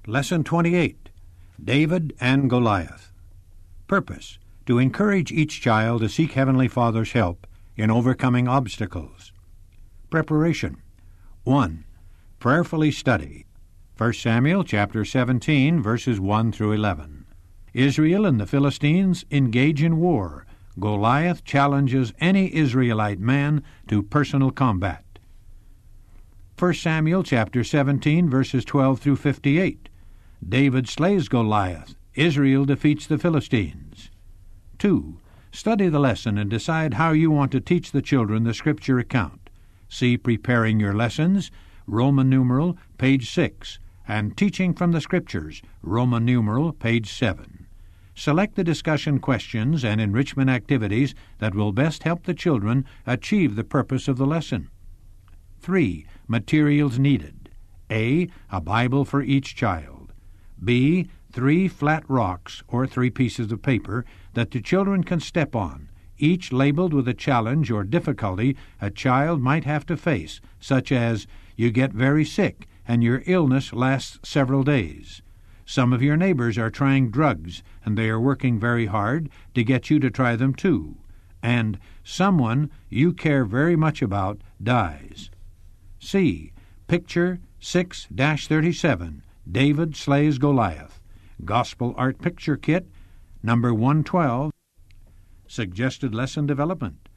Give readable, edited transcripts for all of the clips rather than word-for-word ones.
Lesson 28, David and Goliath. Purpose, to encourage each child to seek Heavenly Father's help in overcoming obstacles. Preparation. 1. Prayerfully study. 1 Samuel chapter 17, verses 1 through 11. Israel and the Philistines engage in war. Goliath challenges any Israelite man to personal combat. 1 Samuel chapter 17, verses 12 through 58. David slays Goliath. Israel defeats the Philistines. 2. Study the lesson and decide how you want to teach the children the Scripture account. See Preparing Your Lessons, Roman numeral, page 6, and Teaching from the Scriptures, Roman numeral, page 7. Select the discussion questions and enrichment activities that will best help the children achieve the purpose of the lesson. 3. Materials needed. A Bible for each child. B. 3 flat rocks or 3 pieces of paper that the children can step on, each labeled with a challenge or difficulty a child might have to face, such as, you get very sick and your illness lasts several days. Some of your neighbors are trying drugs and they are working very hard to get you to try them too. And someone you care very much about dies. C. Picture 6-37, David slays Goliath. Gospel Art Picture Kit, number 112. Suggested lesson development.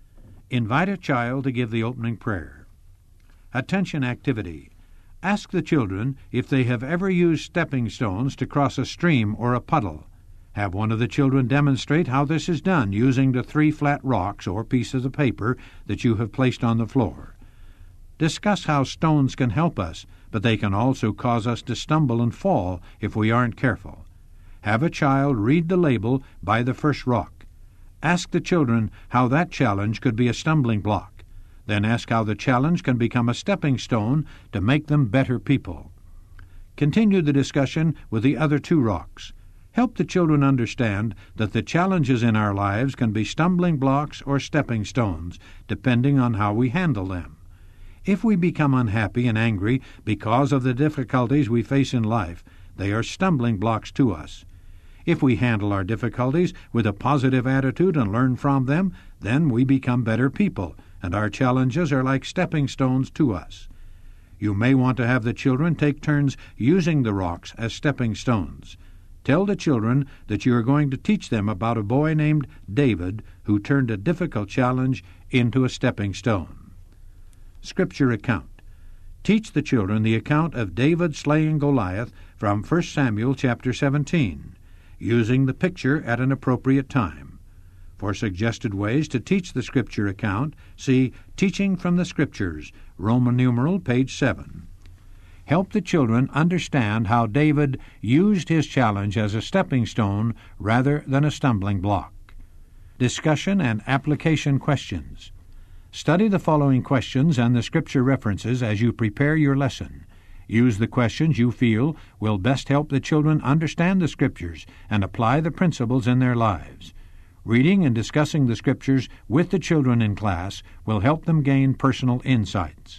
Invite a child to give the opening prayer. Attention activity. Ask the children if they have ever used stepping stones to cross a stream or a puddle. Have one of the children demonstrate how this is done using the 3 flat rocks or pieces of paper that you have placed on the floor. Discuss how stones can help us, but they can also cause us to stumble and fall if we aren't careful. Have a child read the label by the first rock. Ask the children how that challenge could be a stumbling block. Then ask how the challenge can become a stepping stone to make them better people. Continue the discussion with the other 2 rocks. Help the children understand that the challenges in our lives can be stumbling blocks or stepping stones, depending on how we handle them. If we become unhappy and angry because of the difficulties we face in life, they are stumbling blocks to us. If we handle our difficulties with a positive attitude and learn from them, then we become better people, and our challenges are like stepping stones to us. You may want to have the children take turns using the rocks as stepping stones. Tell the children that you are going to teach them about a boy named David who turned a difficult challenge into a stepping stone. Scripture account. Teach the children the account of David slaying Goliath from 1 Samuel chapter 17, using the picture at an appropriate time. For suggested ways to teach the Scripture account, see Teaching from the Scriptures, Roman numeral, page 7. Help the children understand how David used his challenge as a stepping stone rather than a stumbling block. Discussion and application questions. Study the following questions and the Scripture references as you prepare your lesson. Use the questions you feel will best help the children understand the Scriptures and apply the principles in their lives. Reading and discussing the Scriptures with the children in class will help them gain personal insights.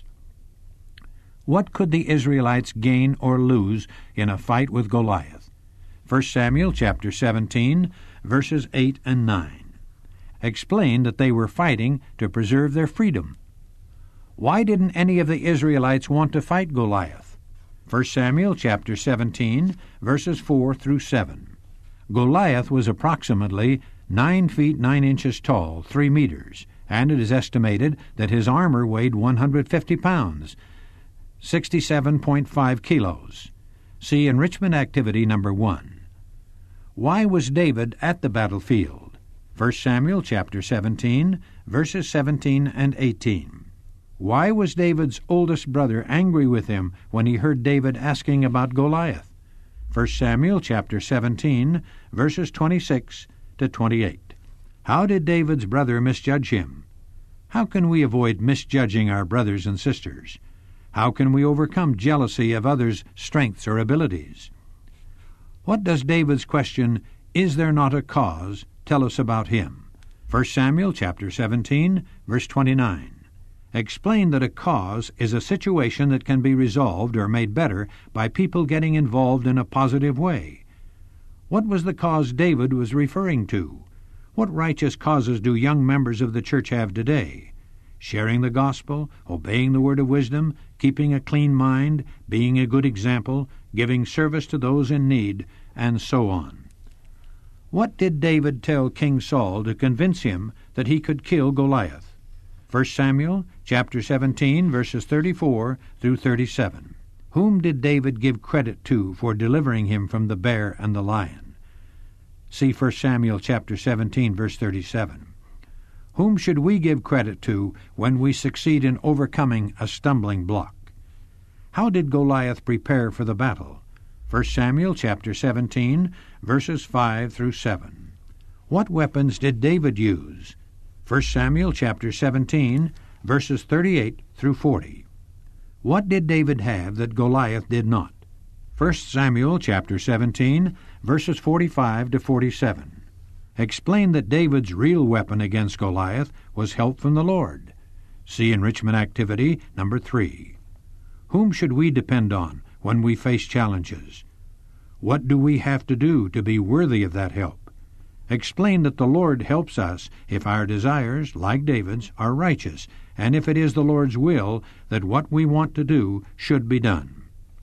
What could the Israelites gain or lose in a fight with Goliath? 1 Samuel chapter 17, verses 8 and 9. Explain that they were fighting to preserve their freedom. Why didn't any of the Israelites want to fight Goliath? 1 Samuel chapter 17, verses 4 through 7. Goliath was approximately 9 feet 9 inches tall, 3 meters, and it is estimated that his armor weighed 150 pounds, 67.5 kilos. See Enrichment Activity number 1. Why was David at the battlefield? 1 Samuel chapter 17, verses 17 and 18. Why was David's oldest brother angry with him when he heard David asking about Goliath? 1 Samuel chapter 17, verses 26 to 28. How did David's brother misjudge him? How can we avoid misjudging our brothers and sisters? How can we overcome jealousy of others' strengths or abilities? What does David's question, "Is there not a cause?" tell us about him? 1 Samuel chapter 17, verse 29. Explain that a cause is a situation that can be resolved or made better by people getting involved in a positive way. What was the cause David was referring to? What righteous causes do young members of the church have today? Sharing the gospel, obeying the word of wisdom, keeping a clean mind, being a good example, giving service to those in need, and so on. What did David tell King Saul to convince him that he could kill Goliath? 1 Samuel chapter 17, verses 34 through 37. Whom did David give credit to for delivering him from the bear and the lion? See 1 Samuel chapter 17, verse 37. Whom should we give credit to when we succeed in overcoming a stumbling block? How did Goliath prepare for the battle? 1 Samuel chapter 17, verses 5 through 7. What weapons did David use? 1 Samuel chapter 17, verses 38 through 40. What did David have that Goliath did not? 1 Samuel chapter 17, verses 45 to 47. Explain that David's real weapon against Goliath was help from the Lord. See enrichment activity number 3. Whom should we depend on when we face challenges? What do we have to do to be worthy of that help? Explain that the Lord helps us if our desires, like David's, are righteous, and if it is the Lord's will that what we want to do should be done.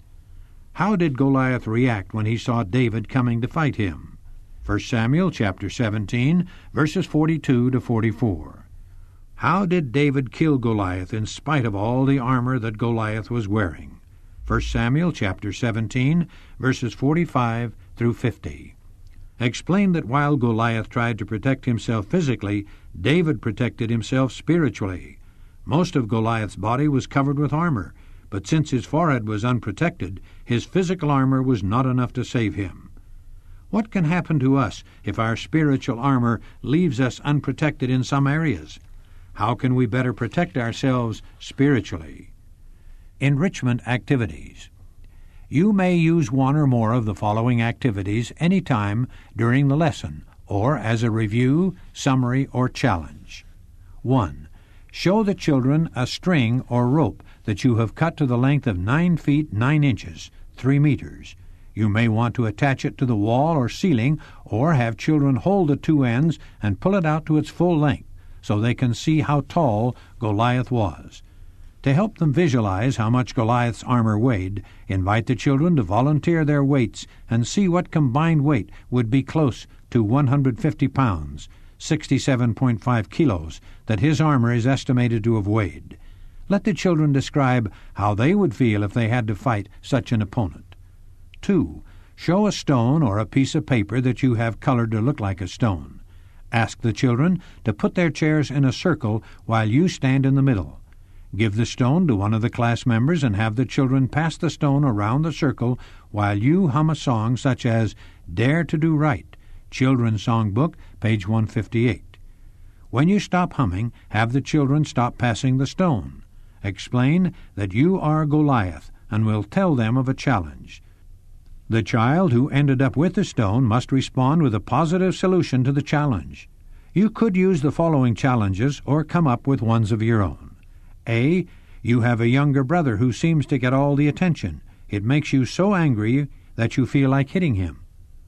How did Goliath react when he saw David coming to fight him? 1 Samuel chapter 17, verses 42 to 44. How did David kill Goliath in spite of all the armor that Goliath was wearing? 1 Samuel chapter 17, verses 45 through 50. Explain that while Goliath tried to protect himself physically, David protected himself spiritually. Most of Goliath's body was covered with armor, but since his forehead was unprotected, his physical armor was not enough to save him. What can happen to us if our spiritual armor leaves us unprotected in some areas? How can we better protect ourselves spiritually? Enrichment activities. You may use one or more of the following activities any time during the lesson, or as a review, summary, or challenge. 1. Show the children a string or rope that you have cut to the length of 9 feet 9 inches, 3 meters. You may want to attach it to the wall or ceiling, or have children hold the two ends and pull it out to its full length, so they can see how tall Goliath was. To help them visualize how much Goliath's armor weighed, invite the children to volunteer their weights and see what combined weight would be close to 150 pounds, 67.5 kilos, that his armor is estimated to have weighed. Let the children describe how they would feel if they had to fight such an opponent. 2. Show a stone or a piece of paper that you have colored to look like a stone. Ask the children to put their chairs in a circle while you stand in the middle. Give the stone to one of the class members and have the children pass the stone around the circle while you hum a song such as Dare to Do Right, Children's Songbook, page 158. When you stop humming, have the children stop passing the stone. Explain that you are Goliath and will tell them of a challenge. The child who ended up with the stone must respond with a positive solution to the challenge. You could use the following challenges or come up with ones of your own. A. You have a younger brother who seems to get all the attention. It makes you so angry that you feel like hitting him.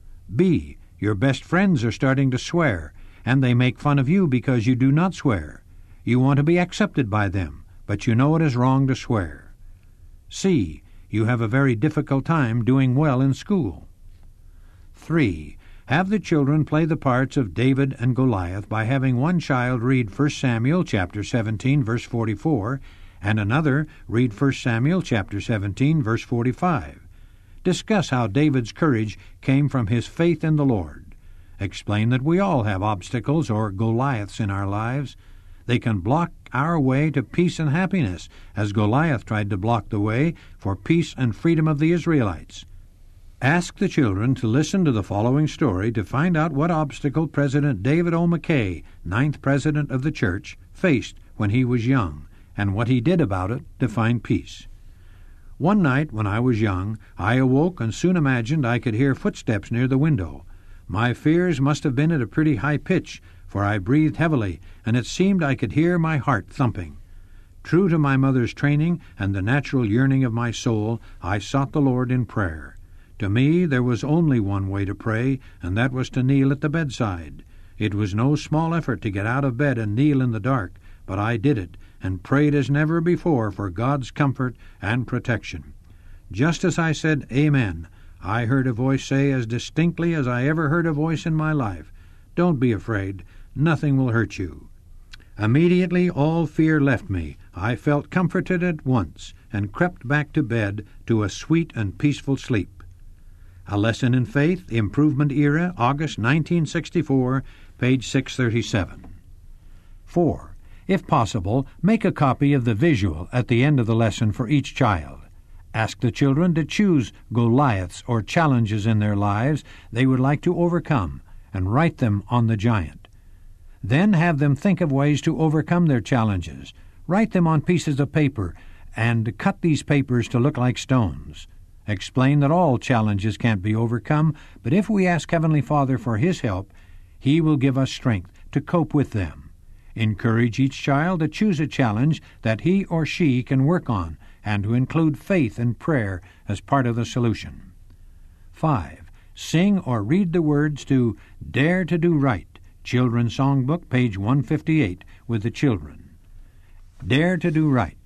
B. Your best friends are starting to swear, and they make fun of you because you do not swear. You want to be accepted by them, but you know it is wrong to swear. C. You have a very difficult time doing well in school. 3. Have the children play the parts of David and Goliath by having one child read 1 Samuel chapter 17, verse 44, and another read 1 Samuel chapter 17, verse 45. Discuss how David's courage came from his faith in the Lord. Explain that we all have obstacles or Goliaths in our lives. They can block our way to peace and happiness, as Goliath tried to block the way for peace and freedom of the Israelites. Ask the children to listen to the following story to find out what obstacle President David O. McKay, 9th President of the Church, faced when he was young, and what he did about it to find peace. One night when I was young, I awoke and soon imagined I could hear footsteps near the window. My fears must have been at a pretty high pitch, for I breathed heavily, and it seemed I could hear my heart thumping. True to my mother's training and the natural yearning of my soul, I sought the Lord in prayer. To me there was only one way to pray, and that was to kneel at the bedside. It was no small effort to get out of bed and kneel in the dark, but I did it, and prayed as never before for God's comfort and protection. Just as I said, Amen, I heard a voice say as distinctly as I ever heard a voice in my life, "Don't be afraid. Nothing will hurt you." Immediately all fear left me. I felt comforted at once, and crept back to bed to a sweet and peaceful sleep. A Lesson in Faith, Improvement Era, August 1964, page 637. 4. If possible, make a copy of the visual at the end of the lesson for each child. Ask the children to choose Goliaths or challenges in their lives they would like to overcome, and write them on the giant. Then have them think of ways to overcome their challenges. Write them on pieces of paper, and cut these papers to look like stones. Explain that all challenges can't be overcome, but if we ask Heavenly Father for His help, He will give us strength to cope with them. Encourage each child to choose a challenge that he or she can work on, and to include faith and prayer as part of the solution. 5. Sing or read the words to Dare to Do Right, Children's Songbook, page 158, with the children. Dare to do right.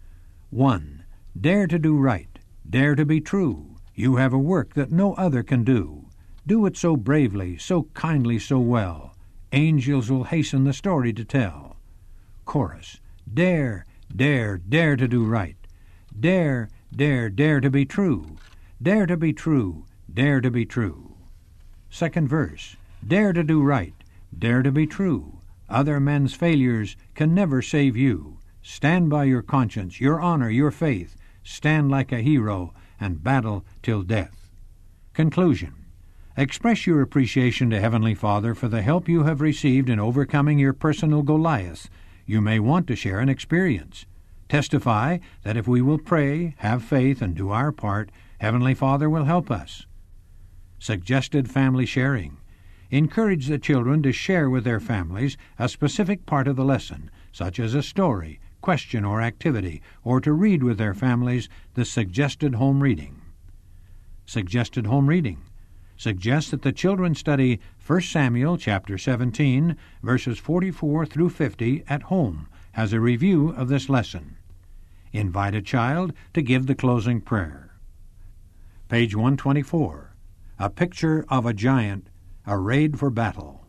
1. Dare to do right. Dare to be true. You have a work that no other can do. Do it so bravely, so kindly, so well. Angels will hasten the story to tell. Chorus. Dare, dare, dare to do right. Dare, dare, dare to be true. Dare to be true. Dare to be true. Second verse. Dare to do right. Dare to be true. Other men's failures can never save you. Stand by your conscience, your honor, your faith. Stand like a hero and battle till death. Conclusion. Express your appreciation to Heavenly Father for the help you have received in overcoming your personal Goliath. You may want to share an experience. Testify that if we will pray, have faith, and do our part, Heavenly Father will help us. Suggested family sharing. Encourage the children to share with their families a specific part of the lesson, such as a story, question, or activity, or to read with their families the suggested home reading. Suggested home reading. Suggest that the children study 1 Samuel chapter 17, verses 44 through 50 at home as a review of this lesson. Invite a child to give the closing prayer. Page 124. A picture of a giant arrayed for battle.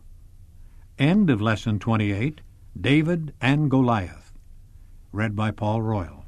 End of Lesson 28, David and Goliath. Read by Paul Royal.